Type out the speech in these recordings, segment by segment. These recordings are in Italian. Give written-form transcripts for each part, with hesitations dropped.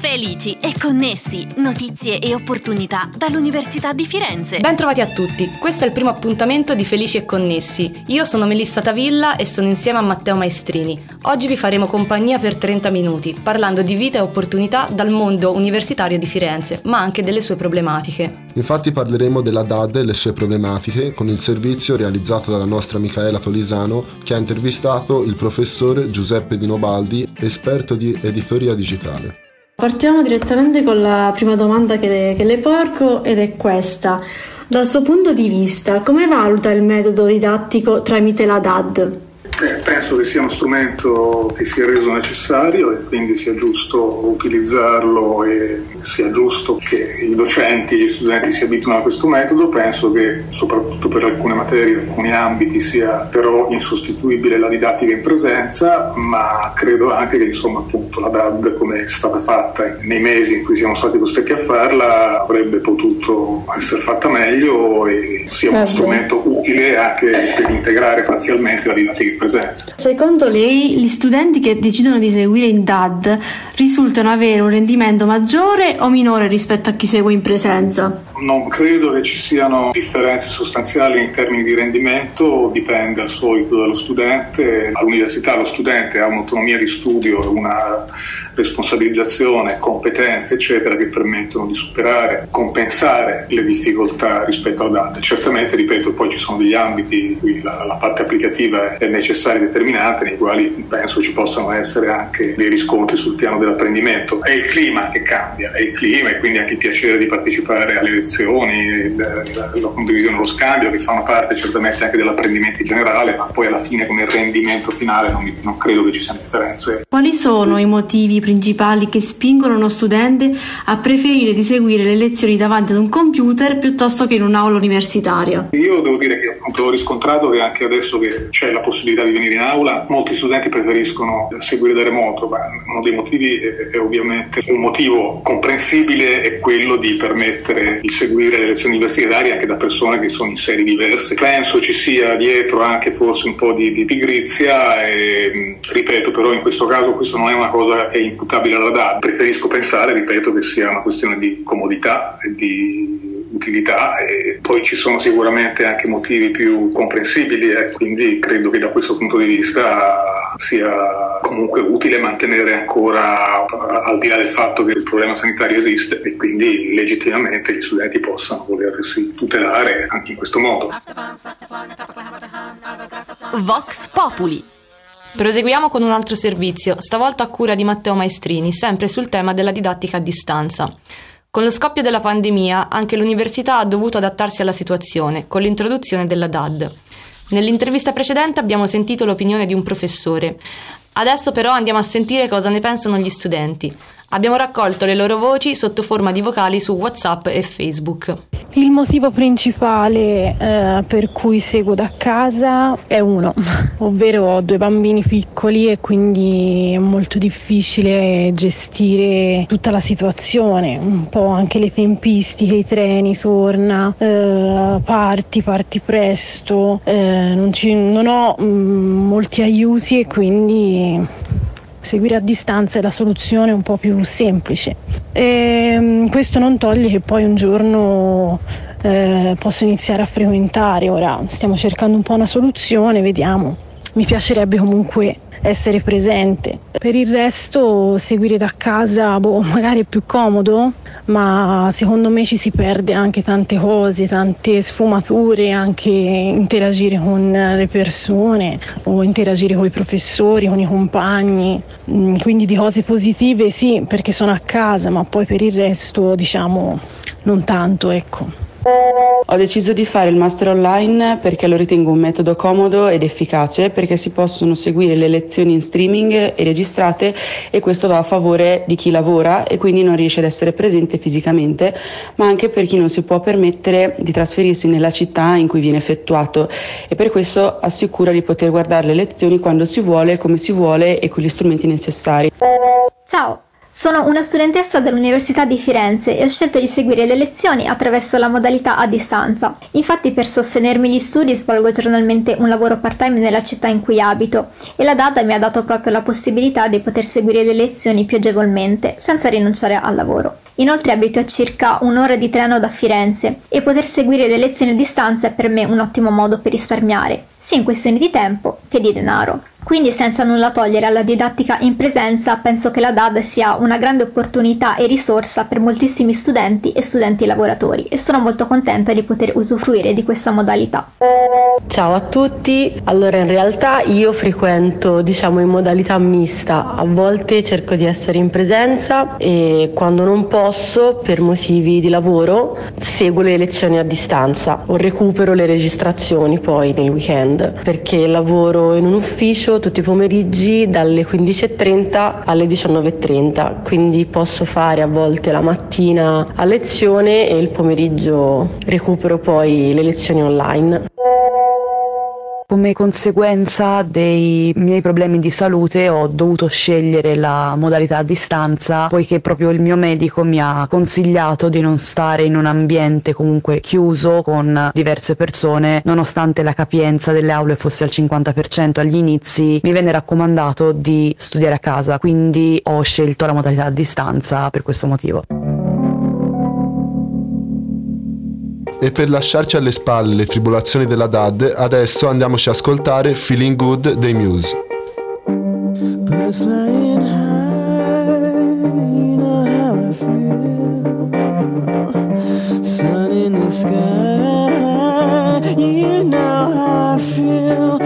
Felici e connessi, notizie e opportunità dall'Università di Firenze. Ben trovati a tutti, questo è il primo appuntamento di Felici e Connessi. Io sono Melissa Tavilla e sono insieme a Matteo Maestrini. Oggi vi faremo compagnia per 30 minuti, parlando di vita e opportunità dal mondo universitario di Firenze, ma anche delle sue problematiche. Infatti parleremo della DAD e le sue problematiche con il servizio realizzato dalla nostra Micaela Tolisano, che ha intervistato il professore Giuseppe Dinobaldi, esperto di editoria digitale. Partiamo direttamente con la prima domanda che le porgo, ed è questa. Dal suo punto di vista, come valuta il metodo didattico tramite la DAD? Penso che sia uno strumento che sia reso necessario e quindi sia giusto utilizzarlo e sia giusto che i docenti e gli studenti si abituino a questo metodo. Penso che soprattutto per alcune materie, alcuni ambiti, sia però insostituibile la didattica in presenza, ma credo anche che appunto la DAD, come è stata fatta nei mesi in cui siamo stati costretti a farla, avrebbe potuto essere fatta meglio e sia uno strumento utile anche per integrare parzialmente la didattica in presenza. Secondo lei, gli studenti che decidono di seguire in DAD risultano avere un rendimento maggiore o minore rispetto a chi segue in presenza? Non credo che ci siano differenze sostanziali in termini di rendimento, dipende al solito dallo studente. All'università lo studente ha un'autonomia di studio, una responsabilizzazione, competenze eccetera che permettono di superare, compensare le difficoltà rispetto alla DAD. Certamente, ripeto, poi ci sono degli ambiti in cui la parte applicativa è necessaria e determinante, nei quali penso ci possano essere anche dei riscontri sul piano dell'apprendimento. È il clima che cambia, è il clima e quindi anche il piacere di partecipare alle lezioni, la condivisione, lo scambio, che fanno parte certamente anche dell'apprendimento in generale, ma poi alla fine come rendimento finale non credo che ci siano differenze. Quali sono i motivi principali che spingono uno studente a preferire di seguire le lezioni davanti ad un computer piuttosto che in un'aula universitaria? Io devo dire che appunto ho riscontrato che anche adesso che c'è la possibilità di venire in aula, molti studenti preferiscono seguire da remoto, ma uno dei motivi è ovviamente un motivo comprensibile, è quello di permettere di seguire le lezioni universitarie anche da persone che sono in sedi diverse. Penso ci sia dietro anche forse un po' di pigrizia e ripeto, però in questo caso questo non è una cosa che è imputabile alla DAD. Preferisco pensare, ripeto, che sia una questione di comodità e di utilità, e poi ci sono sicuramente anche motivi più comprensibili e quindi credo che da questo punto di vista sia comunque utile mantenere ancora, al di là del fatto che il problema sanitario esiste e quindi legittimamente gli studenti possano volersi tutelare anche in questo modo. Vox Populi. Proseguiamo con un altro servizio, stavolta a cura di Matteo Maestrini, sempre sul tema della didattica a distanza. Con lo scoppio della pandemia, anche l'università ha dovuto adattarsi alla situazione, con l'introduzione della DAD. Nell'intervista precedente abbiamo sentito l'opinione di un professore. Adesso però andiamo a sentire cosa ne pensano gli studenti. Abbiamo raccolto le loro voci sotto forma di vocali su WhatsApp e Facebook. Il motivo principale per cui seguo da casa è uno, ovvero ho 2 bambini piccoli e quindi è molto difficile gestire tutta la situazione, un po' anche le tempistiche, i treni, torna, parti presto, non ho molti aiuti e quindi seguire a distanza è la soluzione un po' più semplice. Questo non toglie che poi un giorno posso iniziare a frequentare. Ora stiamo cercando un po' una soluzione, vediamo. Mi piacerebbe comunque essere presente. Per il resto seguire da casa magari è più comodo, ma secondo me ci si perde anche tante cose, tante sfumature, anche interagire con le persone o interagire con i professori, con i compagni, quindi di cose positive sì, perché sono a casa, ma poi per il resto non tanto, ecco. Ho deciso di fare il master online perché lo ritengo un metodo comodo ed efficace, perché si possono seguire le lezioni in streaming e registrate e questo va a favore di chi lavora e quindi non riesce ad essere presente fisicamente, ma anche per chi non si può permettere di trasferirsi nella città in cui viene effettuato, e per questo assicura di poter guardare le lezioni quando si vuole, come si vuole e con gli strumenti necessari. Ciao! Sono una studentessa dell'Università di Firenze e ho scelto di seguire le lezioni attraverso la modalità a distanza. Infatti, per sostenermi gli studi svolgo giornalmente un lavoro part-time nella città in cui abito e la DAD mi ha dato proprio la possibilità di poter seguire le lezioni più agevolmente, senza rinunciare al lavoro. Inoltre abito a circa un'ora di treno da Firenze e poter seguire le lezioni a distanza è per me un ottimo modo per risparmiare, sia in questioni di tempo che di denaro. Quindi, senza nulla togliere alla didattica in presenza, penso che la DAD sia una grande opportunità e risorsa per moltissimi studenti e studenti lavoratori e sono molto contenta di poter usufruire di questa modalità. Ciao a tutti, allora in realtà io frequento in modalità mista, a volte cerco di essere in presenza e quando non posso per motivi di lavoro seguo le lezioni a distanza o recupero le registrazioni poi nel weekend, perché lavoro in un ufficio tutti i pomeriggi dalle 15:30 alle 19:30, quindi posso fare a volte la mattina a lezione e il pomeriggio recupero poi le lezioni online. Come conseguenza dei miei problemi di salute ho dovuto scegliere la modalità a distanza, poiché proprio il mio medico mi ha consigliato di non stare in un ambiente comunque chiuso con diverse persone. Nonostante la capienza delle aule fosse al 50% agli inizi, mi venne raccomandato di studiare a casa, quindi ho scelto la modalità a distanza per questo motivo. E per lasciarci alle spalle le tribolazioni della DAD, adesso andiamoci a ascoltare Feeling Good dei Muse. Birds flying high, you know how I feel. Sun in the sky, you know how I feel.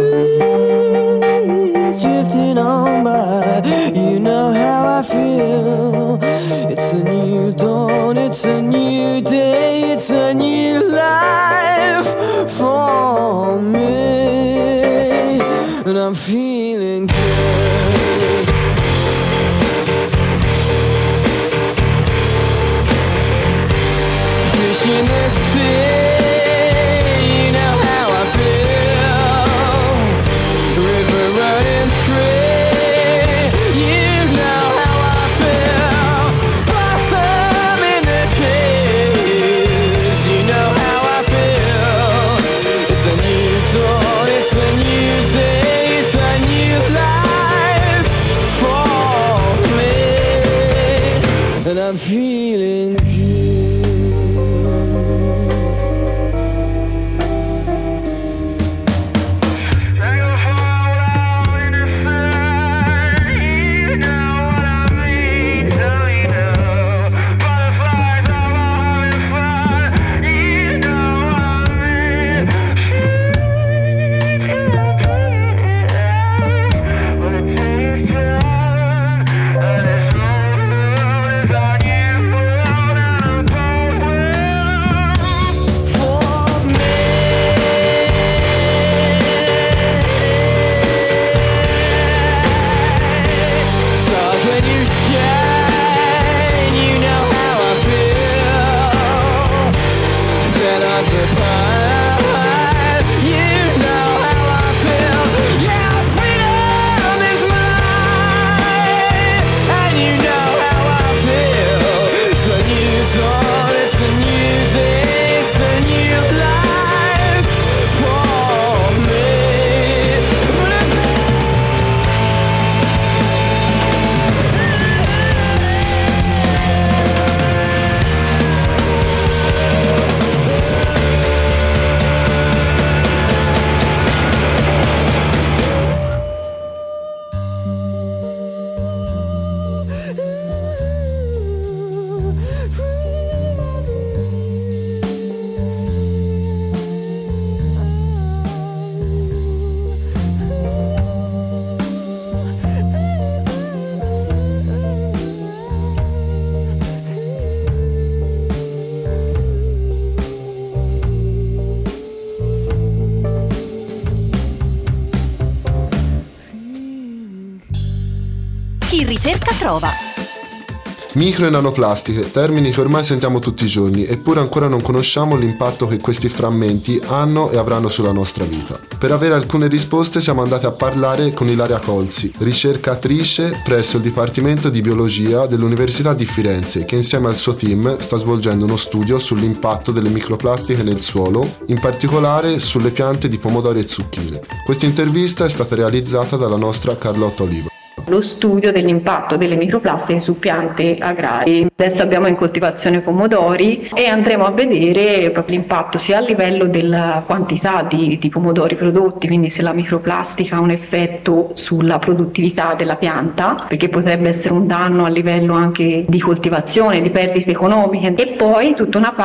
Breeze drifting on by, you know how I feel. It's a new dawn, it's a new day, it's a new life for me, and I'm feeling good. Fish in the sea, you know how I feel. River running free, you know how I feel. Blossom in the trees, you know how I feel. It's a new dawn, it's a new day, it's a new life for me, and I'm feeling good. Chi ricerca trova. Micro e nanoplastiche, termini che ormai sentiamo tutti i giorni, eppure ancora non conosciamo l'impatto che questi frammenti hanno e avranno sulla nostra vita. Per avere alcune risposte siamo andati a parlare con Ilaria Colzi, ricercatrice presso il Dipartimento di Biologia dell'Università di Firenze, che insieme al suo team sta svolgendo uno studio sull'impatto delle microplastiche nel suolo, in particolare sulle piante di pomodori e zucchine. Questa intervista è stata realizzata dalla nostra Carlotta Olivo. Lo studio dell'impatto delle microplastiche su piante agrarie. Adesso abbiamo in coltivazione pomodori e andremo a vedere proprio l'impatto sia a livello della quantità di pomodori prodotti, quindi se la microplastica ha un effetto sulla produttività della pianta, perché potrebbe essere un danno a livello anche di coltivazione, di perdite economiche, e poi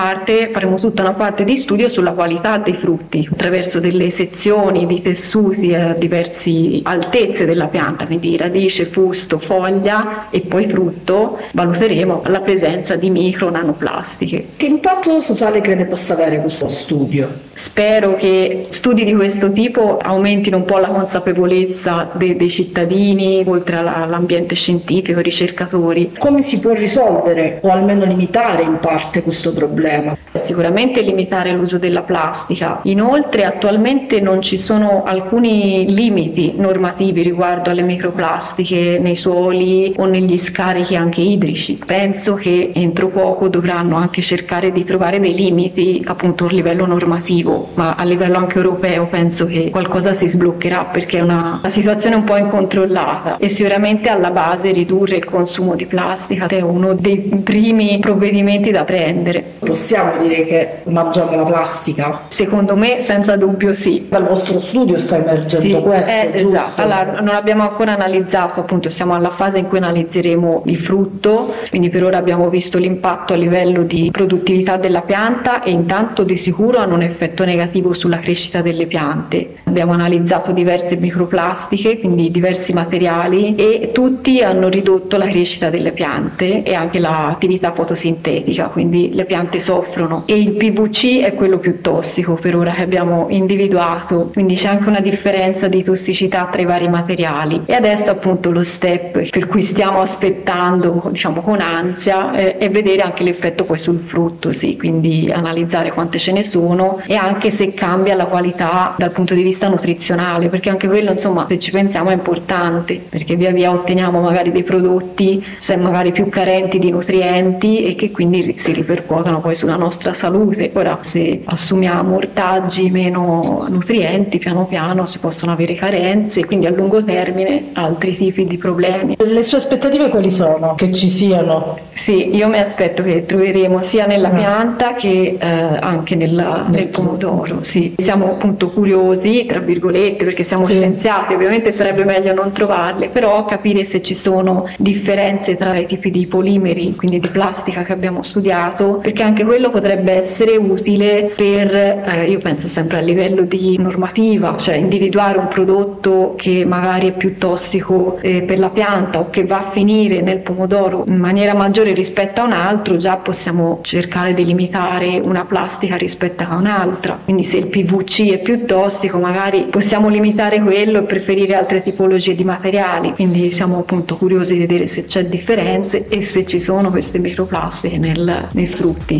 faremo tutta una parte di studio sulla qualità dei frutti attraverso delle sezioni di tessuti a diverse altezze della pianta, quindi radice, fusto, foglia e poi frutto. Valuteremo la presenza di micro nanoplastiche. Che impatto sociale crede possa avere questo studio? Spero che studi di questo tipo aumentino un po' la consapevolezza dei cittadini, oltre all'ambiente scientifico, ai ricercatori. Come si può risolvere o almeno limitare in parte questo problema? Sicuramente limitare l'uso della plastica. Inoltre attualmente non ci sono alcuni limiti normativi riguardo alle microplastiche nei suoli o negli scarichi anche idrici. Penso che entro poco dovranno anche cercare di trovare dei limiti appunto a livello normativo, ma a livello anche europeo penso che qualcosa si sbloccherà, perché è una situazione un po' incontrollata e sicuramente alla base ridurre il consumo di plastica è uno dei primi provvedimenti da prendere. Possiamo dire che mangiamo la plastica? Secondo me senza dubbio sì. Dal vostro studio sta emergendo questo, giusto? Esatto. Allora, non abbiamo ancora analizzato, appunto siamo alla fase in cui analizzeremo il frutto, quindi per ora abbiamo visto l'impatto a livello di produttività della pianta e intanto di sicuro hanno un effetto negativo sulla crescita delle piante. Abbiamo analizzato diverse microplastiche, quindi diversi materiali, e tutti hanno ridotto la crescita delle piante e anche l'attività fotosintetica, quindi le piante soffrono, e il PVC è quello più tossico per ora che abbiamo individuato, quindi c'è anche una differenza di tossicità tra i vari materiali. E adesso appunto lo step per cui stiamo aspettando, diciamo con ansia, è vedere anche l'effetto poi sul frutto, sì, quindi analizzare quante ce ne sono e anche se cambia la qualità dal punto di vista nutrizionale, perché anche quello, insomma, se ci pensiamo è importante, perché via via otteniamo magari dei prodotti se magari più carenti di nutrienti e che quindi si ripercuotono poi sulla nostra salute. Ora, se assumiamo ortaggi meno nutrienti, piano piano si possono avere carenze e quindi a lungo termine altri tipi di problemi. Le sue aspettative quali sono? Che ci siano? Sì, io mi aspetto che troveremo sia nella pianta che anche nel pomodoro. Sì. Siamo appunto curiosi, tra virgolette, perché siamo scienziati, ovviamente sarebbe meglio non trovarle, però capire se ci sono differenze tra i tipi di polimeri, quindi di plastica che abbiamo studiato, perché anche quello potrebbe essere utile per, io penso sempre a livello di normativa, cioè individuare un prodotto che magari è più tossico per la pianta o che va a finire nel pomodoro in maniera maggiore rispetto a un altro, già possiamo cercare di limitare una plastica rispetto a un'altra. Quindi se il PVC è più tossico magari possiamo limitare quello e preferire altre tipologie di materiali, quindi siamo appunto curiosi di vedere se c'è differenze e se ci sono queste microplastiche nei frutti.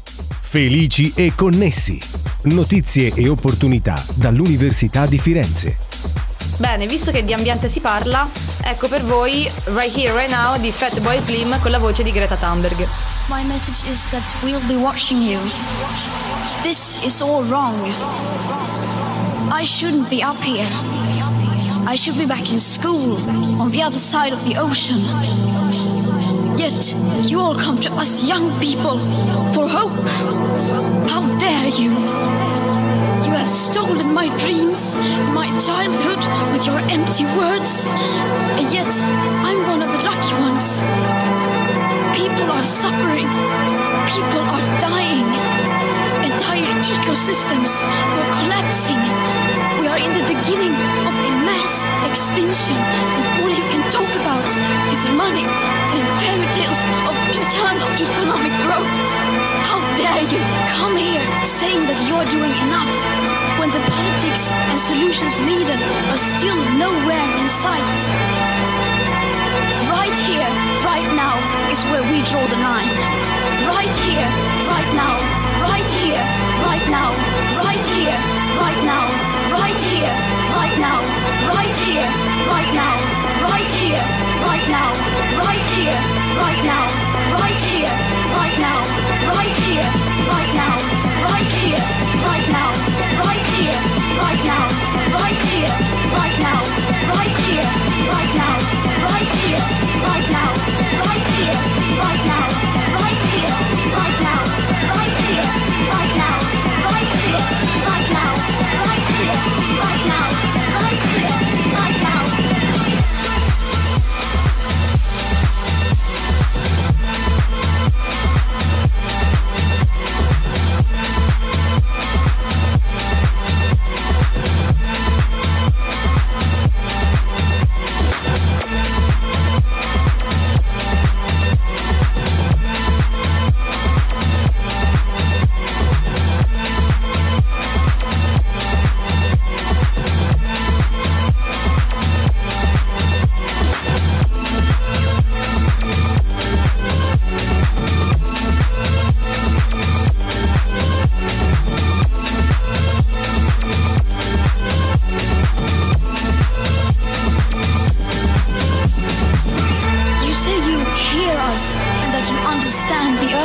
Felici e connessi. Notizie e opportunità dall'Università di Firenze. Bene, visto che di ambiente si parla, ecco per voi Right Here, Right Now di Fatboy Slim con la voce di Greta Thunberg. My message is that we'll be watching you. This is all wrong. I shouldn't be up here. I should be back in school on the other side of the ocean. Yet you all come to us young people for hope. How dare you? You have stolen my dreams, my childhood with your empty words. And yet I'm one of the lucky ones. People are suffering. People are dying. Entire ecosystems are collapsing. We are in the beginning of a mass extinction, and all you can talk about is money and fairy tales of eternal economic growth. How dare you come here saying that you're doing enough when the politics and solutions needed are still nowhere in sight? Right here, right now is where we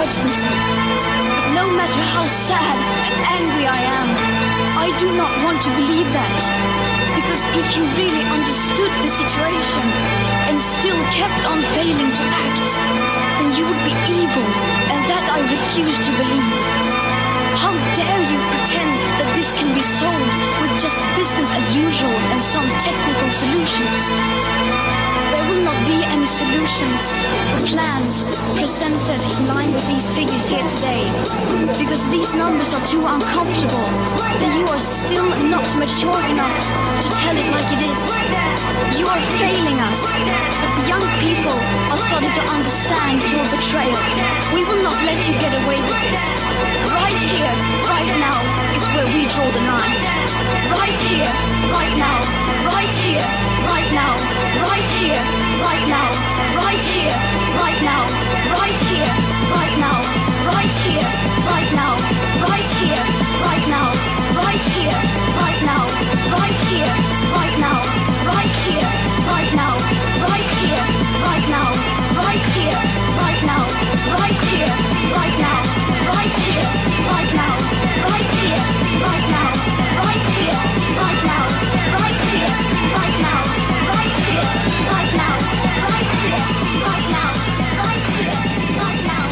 urgency. But no matter how sad and angry I am, I do not want to believe that. Because if you really understood the situation and still kept on failing to act, then you would be evil, and that I refuse to believe. How dare you pretend that this can be solved with just business as usual and some technical solutions? There will not be any solutions or plans presented in line with these figures here today, because these numbers are too uncomfortable, and you are still not mature enough to tell it like it is. You are failing us, but the young people are starting to understand your betrayal. We will not let you get away with this. Right here, right now, is where we draw the line. Right here, right now, right here, right now, right here, right now, right here, right now, right here, right now, right here, right now, right here, right now, right here, right now, right here, right now, right here, right now, right here, right now, right here, right now, right here, right now, right here, right now, right here, right now, right here, right now, right here, right now, right here, right now, right here, right now, right here, right now.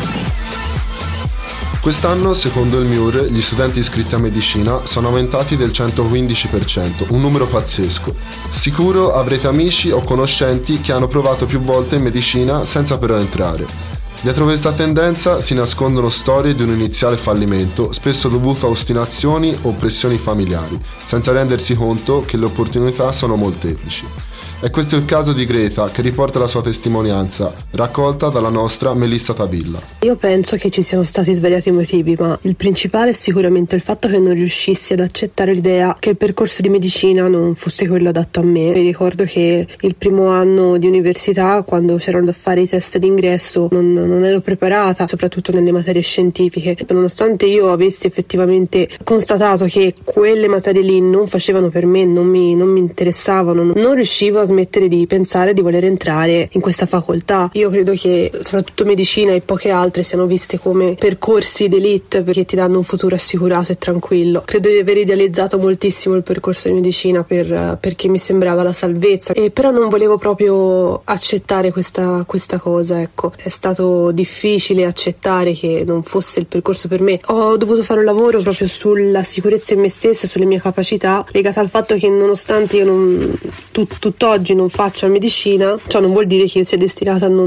Quest'anno, secondo il MIUR, gli studenti iscritti a medicina sono aumentati del 115%, un numero pazzesco. Sicuro avrete amici o conoscenti che hanno provato più volte in medicina senza però entrare. Dietro questa tendenza si nascondono storie di un iniziale fallimento, spesso dovuto a ostinazioni o pressioni familiari, senza rendersi conto che le opportunità sono molteplici. È questo il caso di Greta, che riporta la sua testimonianza, raccolta dalla nostra Melissa Tavilla. Io penso che ci siano stati svariati motivi, ma il principale è sicuramente il fatto che non riuscissi ad accettare l'idea che il percorso di medicina non fosse quello adatto a me. Mi ricordo che il primo anno di università, quando c'erano da fare i test d'ingresso, non ero preparata, soprattutto nelle materie scientifiche. Nonostante io avessi effettivamente constatato che quelle materie lì non facevano per me, non mi interessavano, non riuscivo a smettere di pensare di voler entrare in questa facoltà. Io credo che soprattutto medicina e poche altre siano viste come percorsi d'élite perché ti danno un futuro assicurato e tranquillo. Credo di aver idealizzato moltissimo il percorso di medicina perché mi sembrava la salvezza, e però non volevo proprio accettare questa cosa, ecco. È stato difficile accettare che non fosse il percorso per me. Ho dovuto fare un lavoro proprio sulla sicurezza in me stessa, sulle mie capacità, legata al fatto che nonostante io tutt'oggi non faccia medicina, ciò non vuol dire che io sia destinata a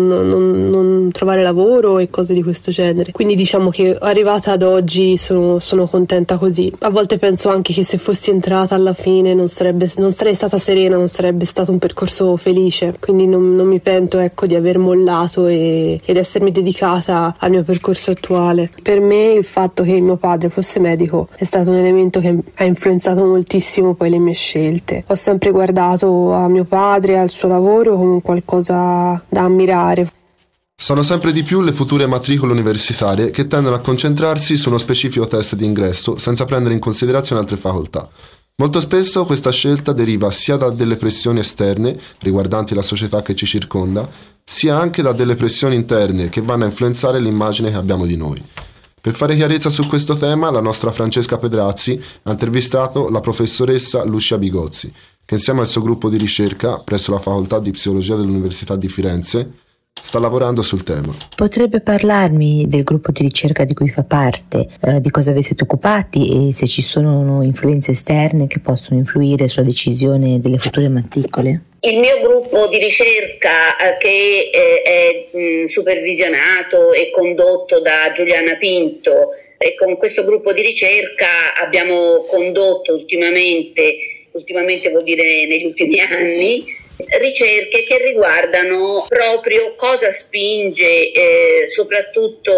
non trovare lavoro e cose di questo genere. Quindi diciamo che arrivata ad oggi sono contenta così. A volte penso anche che se fossi entrata alla fine non sarei stata serena, non sarebbe stato un percorso felice, quindi non mi pento, ecco, di aver mollato ed essermi dedicata al mio percorso attuale. Per me il fatto che mio padre fosse medico è stato un elemento che ha influenzato moltissimo poi le mie scelte. Ho sempre guardato a mio padre e al suo lavoro come qualcosa da ammirare. Sono sempre di più le future matricole universitarie che tendono a concentrarsi su uno specifico test di ingresso senza prendere in considerazione altre facoltà. Molto spesso questa scelta deriva sia da delle pressioni esterne riguardanti la società che ci circonda, sia anche da delle pressioni interne che vanno a influenzare l'immagine che abbiamo di noi. Per fare chiarezza su questo tema, la nostra Francesca Pedrazzi ha intervistato la professoressa Lucia Bigozzi, che insieme al suo gruppo di ricerca presso la Facoltà di Psicologia dell'Università di Firenze sta lavorando sul tema. Potrebbe parlarmi del gruppo di ricerca di cui fa parte, di cosa vi siete occupati e se ci sono influenze esterne che possono influire sulla decisione delle future matricole? Il mio gruppo di ricerca che è supervisionato e condotto da Giuliana Pinto, e con questo gruppo di ricerca abbiamo condotto ultimamente vuol dire negli ultimi anni, ricerche che riguardano proprio cosa spinge soprattutto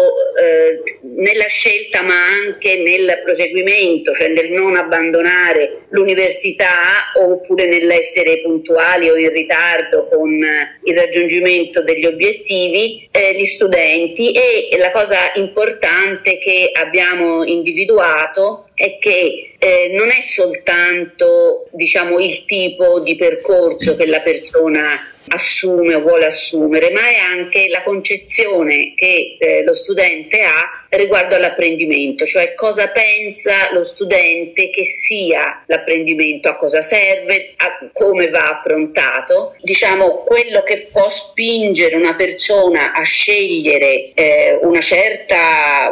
nella scelta ma anche nel proseguimento, cioè nel non abbandonare l'università oppure nell'essere puntuali o in ritardo con il raggiungimento degli obiettivi, gli studenti. E la cosa importante che abbiamo individuato è che non è soltanto, diciamo, il tipo di percorso che la persona assume o vuole assumere, ma è anche la concezione che lo studente ha riguardo all'apprendimento, cioè cosa pensa lo studente che sia l'apprendimento, a cosa serve, a come va affrontato. Diciamo, quello che può spingere una persona a scegliere una certa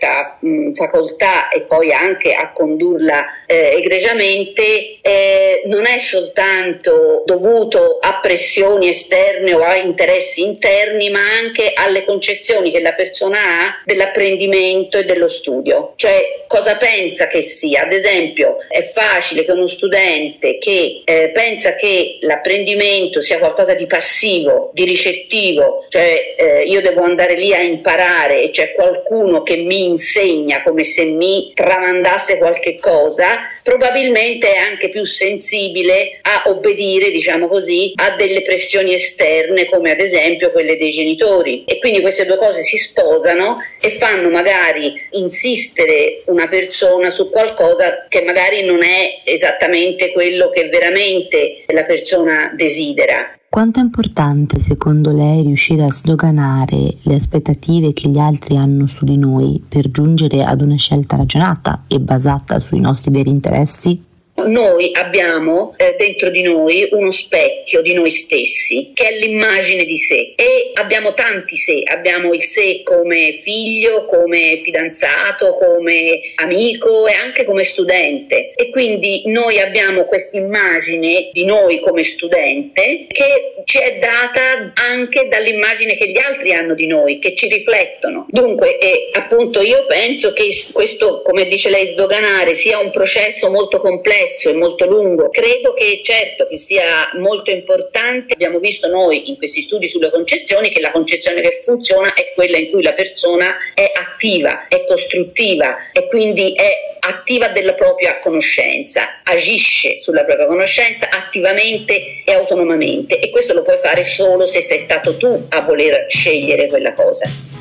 facoltà e poi anche a condurla egregiamente non è soltanto dovuto a pressioni esterne o a interessi interni, ma anche alle concezioni che la persona ha dell'apprendimento e dello studio, cioè cosa pensa che sia. Ad esempio, è facile che uno studente che pensa che l'apprendimento sia qualcosa di passivo, di ricettivo, cioè io devo andare lì a imparare e c'è qualcuno che mi insegna come se mi tramandasse qualche cosa, probabilmente è anche più sensibile a obbedire, diciamo così, a delle pressioni esterne, come ad esempio quelle dei genitori, e quindi queste due cose si sposano e fanno magari insistere una persona su qualcosa che magari non è esattamente quello che veramente la persona desidera. Quanto è importante, secondo lei, riuscire a sdoganare le aspettative che gli altri hanno su di noi per giungere ad una scelta ragionata e basata sui nostri veri interessi? Noi abbiamo dentro di noi uno specchio di noi stessi, che è l'immagine di sé, e abbiamo tanti sé. Abbiamo il sé come figlio, come fidanzato, come amico e anche come studente, e quindi noi abbiamo questa immagine di noi come studente che ci è data anche dall'immagine che gli altri hanno di noi, che ci riflettono. Dunque, appunto, io penso che questo, come dice lei, sdoganare sia un processo molto complesso e molto lungo. Credo che certo che sia molto importante. Abbiamo visto noi in questi studi sulle concezioni che la concezione che funziona è quella in cui la persona è attiva, è costruttiva e quindi è attiva della propria conoscenza, agisce sulla propria conoscenza attivamente e autonomamente, e questo lo puoi fare solo se sei stato tu a voler scegliere quella cosa.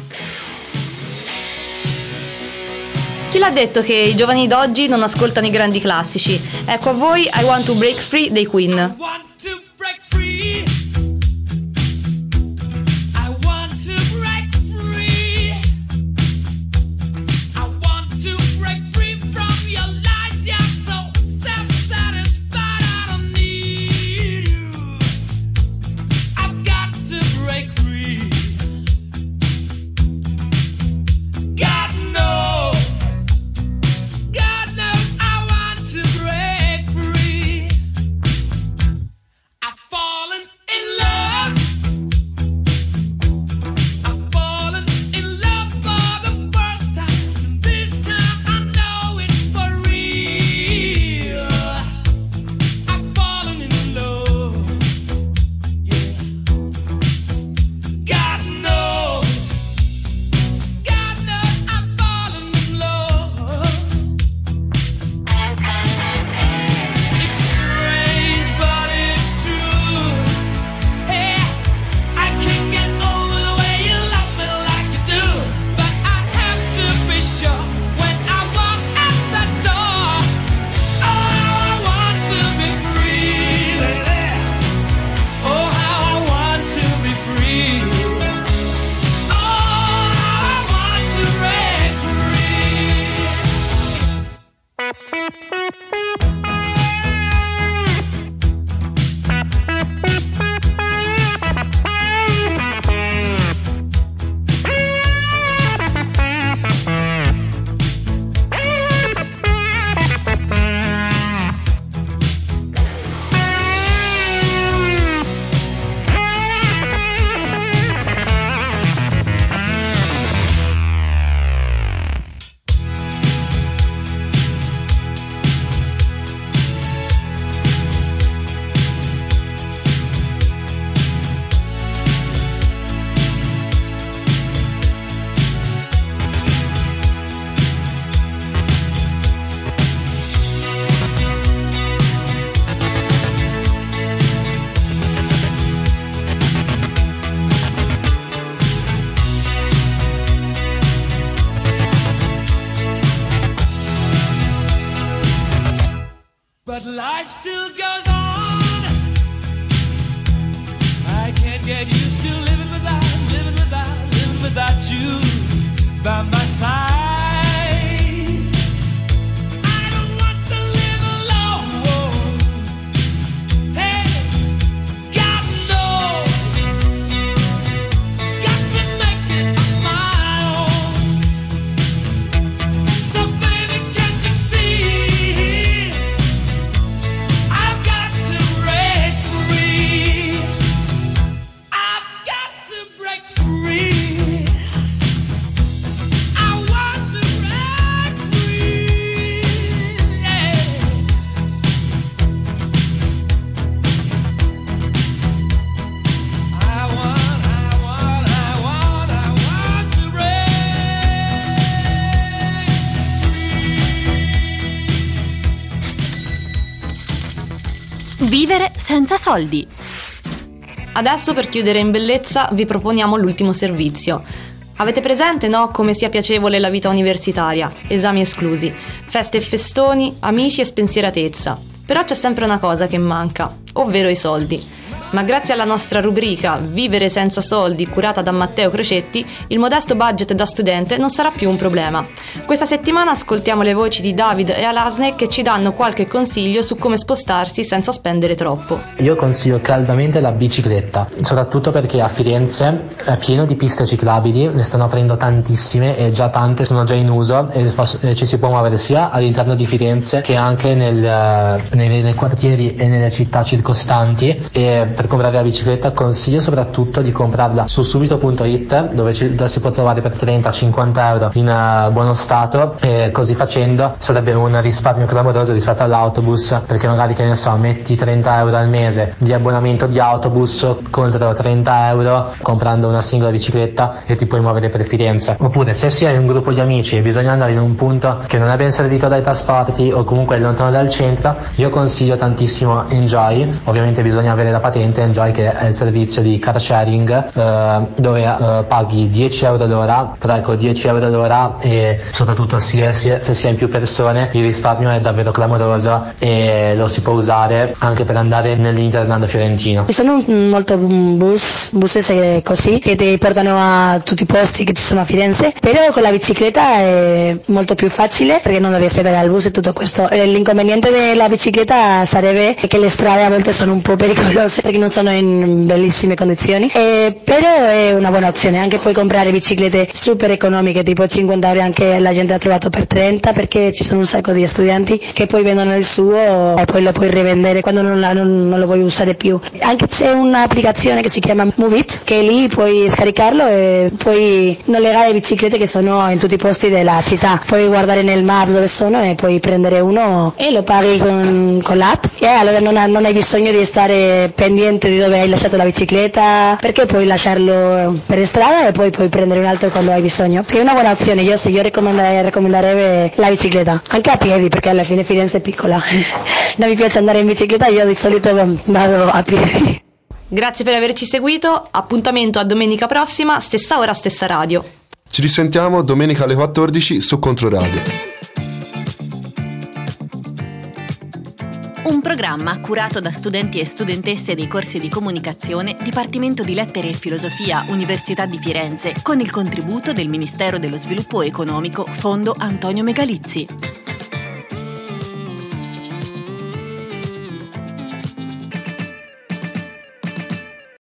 Chi l'ha detto che i giovani d'oggi non ascoltano i grandi classici? Ecco a voi I Want to Break Free dei Queen. get used to living without you by my side. I don't want to live alone. Hey, God knows, got to make it on my own. So baby, can't you see, I've got to break free. I've got to break free. Vivere senza soldi. Adesso, per chiudere in bellezza, vi proponiamo l'ultimo servizio. Avete presente, no, come sia piacevole la vita universitaria? Esami esclusi, feste e festoni, amici e spensieratezza. Però c'è sempre una cosa che manca, ovvero i soldi. Ma grazie alla nostra rubrica Vivere senza soldi, curata da Matteo Crocetti, il modesto budget da studente non sarà più un problema. Questa settimana ascoltiamo le voci di David e Alasne che ci danno qualche consiglio su come spostarsi senza spendere troppo. Io consiglio caldamente la bicicletta, soprattutto perché a Firenze è pieno di piste ciclabili, ne stanno aprendo tantissime e già tante sono già in uso e ci si può muovere sia all'interno di Firenze che anche nei quartieri e nelle città circostanti. E per comprare la bicicletta consiglio soprattutto di comprarla su subito.it dove si può trovare per 30-50 euro in buono stato, e così facendo sarebbe un risparmio clamoroso rispetto all'autobus, perché magari, che ne so, metti 30 euro al mese di abbonamento di autobus contro 30 euro comprando una singola bicicletta e ti puoi muovere per Firenze. Oppure se si è in un gruppo di amici e bisogna andare in un punto che non è ben servito dai trasporti o comunque è lontano dal centro, io consiglio tantissimo Enjoy. Ovviamente bisogna avere la patente Enjoy, che è il servizio di car sharing dove paghi 10 euro l'ora, però ecco 10 euro l'ora, e soprattutto se si è in più persone il risparmio è davvero clamoroso e lo si può usare anche per andare nell'Interland fiorentino. Ci sono molto bus così che ti portano a tutti i posti che ci sono a Firenze, però con la bicicletta è molto più facile perché non devi aspettare al bus e tutto questo. L'inconveniente della bicicletta sarebbe che le strade a volte sono un po' pericolose perché non sono in bellissime condizioni, però è una buona opzione. Anche puoi comprare biciclette super economiche, tipo 50 euro, anche la gente ha trovato per 30, perché ci sono un sacco di studenti che poi vendono il suo e poi lo puoi rivendere quando non lo vuoi usare più. Anche c'è un'applicazione che si chiama Movit, che lì puoi scaricarlo e puoi nolegare biciclette che sono in tutti i posti della città. Puoi guardare nel Maps dove sono e puoi prendere uno e lo paghi con l'app, e allora non hai bisogno di stare pendiente di dove hai lasciato la bicicletta, perché puoi lasciarlo per strada e poi puoi prendere un altro quando hai bisogno. Sì, è una buona opzione. Io raccomanderei la bicicletta, anche a piedi, perché alla fine Firenze è piccola. Non mi piace andare in bicicletta, io di solito vado a piedi. Grazie per averci seguito, appuntamento a domenica prossima, stessa ora, stessa radio. Ci risentiamo domenica alle 14 su Controradio. Un programma curato da studenti e studentesse dei corsi di comunicazione, Dipartimento di Lettere e Filosofia, Università di Firenze, con il contributo del Ministero dello Sviluppo Economico, Fondo Antonio Megalizzi.